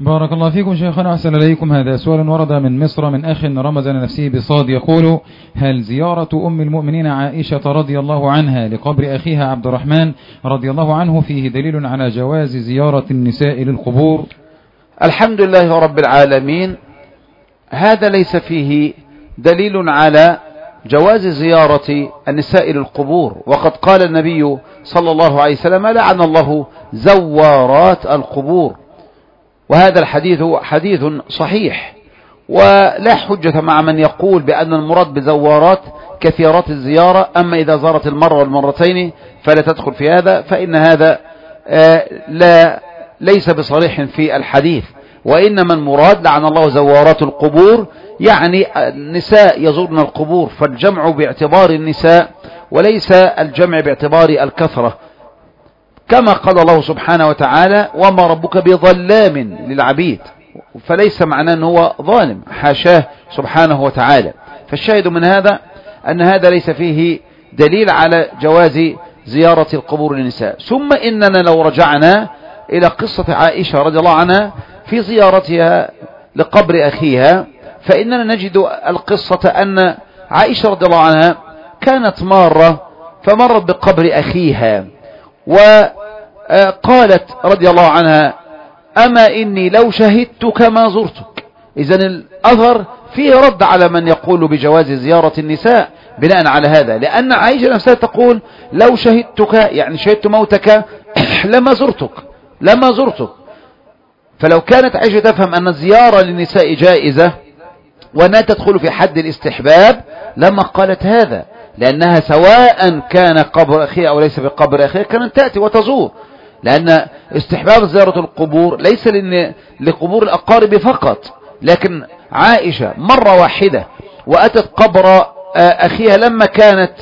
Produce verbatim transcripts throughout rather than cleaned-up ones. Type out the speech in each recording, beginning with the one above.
بارك الله فيكم شيخنا، أحسن إليكم. هذا سؤال ورد من مصر من أخ رمز لنفسه بصاد، يقول: هل زيارة أم المؤمنين عائشة رضي الله عنها لقبر أخيها عبد الرحمن رضي الله عنه فيه دليل على جواز زيارة النساء للقبور؟ الحمد لله رب العالمين، هذا ليس فيه دليل على جواز زيارة النساء للقبور، وقد قال النبي صلى الله عليه وسلم: لعن الله زوارات القبور. وهذا الحديث حديث صحيح، ولا حجة مع من يقول بأن المراد بزوارات كثيرات الزيارة، أما إذا زارت المرة والمرتين فلا تدخل في هذا، فإن هذا لا ليس بصريح في الحديث. وإنما المراد لعن الله زوارات القبور، يعني النساء يزورن القبور، فالجمع باعتبار النساء وليس الجمع باعتبار الكثرة، كما قال الله سبحانه وتعالى: وما ربك بظلام للعبيد. فليس معناه أنه هو ظالم، حاشاه سبحانه وتعالى. فالشاهد من هذا أن هذا ليس فيه دليل على جواز زيارة القبور للنساء. ثم إننا لو رجعنا إلى قصة عائشة رضي الله عنها في زيارتها لقبر أخيها، فإننا نجد القصة أن عائشة رضي الله عنها كانت مارة فمرت بقبر أخيها، وقالت رضي الله عنها: أما إني لو شهدتك ما زرتك. إذن الأثر فيه رد على من يقول بجواز زيارة النساء بناء على هذا، لأن عائشة نفسها تقول: لو شهدتك يعني شهدت موتك لما زرتك لما زرتك. فلو كانت عائشة تفهم أن الزيارة للنساء جائزة وأنها تدخل في حد الاستحباب لما قالت هذا، لأنها سواء كان قبر أخيها أو ليس بقبر أخيها كانت تأتي وتزور، لأن استحباب زيارة القبور ليس لقبور الأقارب فقط. لكن عائشة مرة واحدة وأتت قبر أخيها لما كانت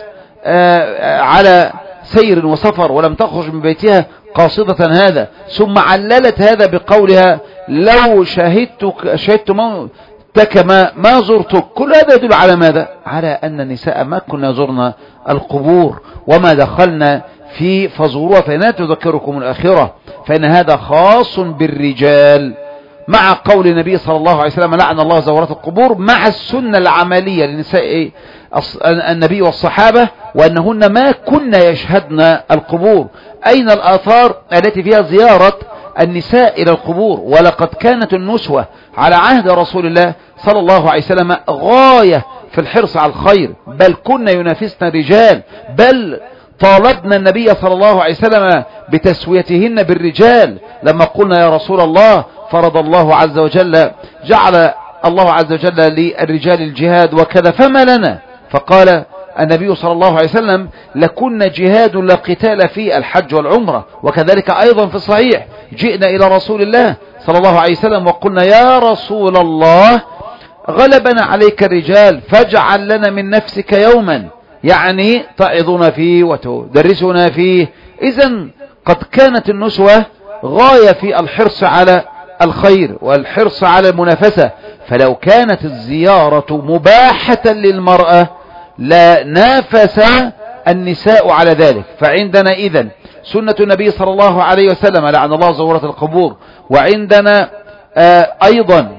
على سير وسفر ولم تخرج من بيتها قاصدة هذا، ثم عللت هذا بقولها: لو شهدتك شهدت موتك ما, ما زرتك. كل هذا يدل على ماذا؟ على أن النساء ما كنا زرنا القبور وما دخلنا في فزورها، فإنها تذكركم الآخرة، فإن هذا خاص بالرجال، مع قول النبي صلى الله عليه وسلم: لعن الله زوارات القبور، مع السنة العملية للنساء النبي والصحابة وأنهن ما كنا يشهدن القبور. أين الآثار التي فيها زيارة النساء إلى القبور؟ ولقد كانت النسوة على عهد رسول الله صلى الله عليه وسلم غاية في الحرص على الخير، بل كنا ينافسن الرجال، بل طالبنا النبي صلى الله عليه وسلم بتسويتهن بالرجال لما قلنا: يا رسول الله، فرض الله عز وجل جعل الله عز وجل للرجال الجهاد وكذا، فما لنا؟ فقال النبي صلى الله عليه وسلم: لكن جهاد لا قتال في الحج والعمرة. وكذلك أيضا في الصحيح جئنا إلى رسول الله صلى الله عليه وسلم وقلنا: يا رسول الله، غلبنا عليك الرجال فاجعل لنا من نفسك يوما، يعني تعظنا فيه وتدرسنا فيه. إذن قد كانت النسوة غاية في الحرص على الخير والحرص على المنافسة، فلو كانت الزيارة مباحة للمرأة لا نافس النساء على ذلك. فعندنا إذن سنة النبي صلى الله عليه وسلم: لعن الله زوارة القبور. وعندنا آه أيضا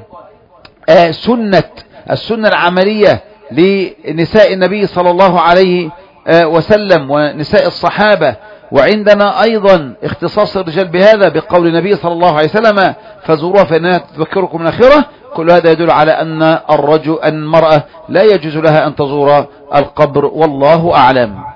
آه سنة السنة العملية لنساء النبي صلى الله عليه آه وسلم ونساء الصحابة. وعندنا أيضا اختصاص الرجال بهذا بقول النبي صلى الله عليه وسلم: فزوروها فإنها تذكركم الآخرة. كل هذا يدل على أن الرجل أن المرأة لا يجوز لها أن تزور القبر، والله أعلم.